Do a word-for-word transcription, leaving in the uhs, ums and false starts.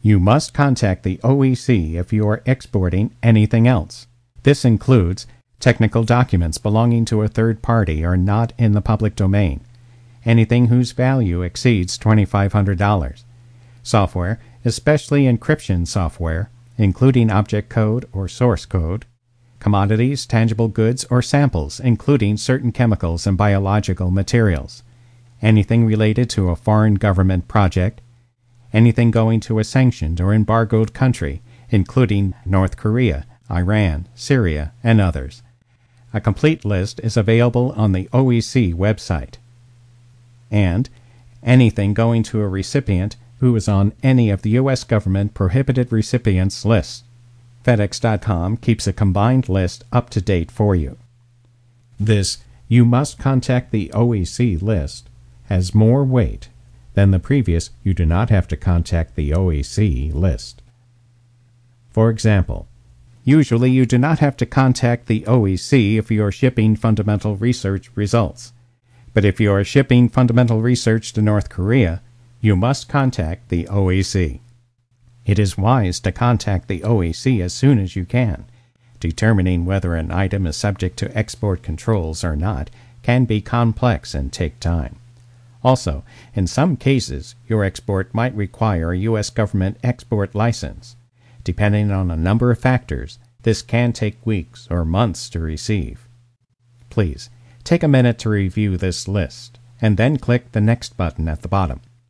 You must contact the O E C if you are exporting anything else. This includes technical documents belonging to a third party or not in the public domain, anything whose value exceeds twenty-five hundred dollars, software, especially encryption software, including object code or source code, commodities, tangible goods, or samples, including certain chemicals and biological materials, anything related to a foreign government project, anything going to a sanctioned or embargoed country, including North Korea, Iran, Syria, and others. A complete list is available on the O E C website. And anything going to a recipient who is on any of the U S government prohibited recipients list. FedEx dot com keeps a combined list up to date for you. This "you must contact the O E C" list has more weight than the previous "you do not have to contact the O E C" list. For example, usually you do not have to contact the O E C if you are shipping fundamental research results. But if you are shipping fundamental research to North Korea, you must contact the O E C. It is wise to contact the O E C as soon as you can. Determining whether an item is subject to export controls or not can be complex and take time. Also, in some cases, your export might require a U S government export license. Depending on a number of factors, this can take weeks or months to receive. Please, take a minute to review this list, and then click the Next button at the bottom.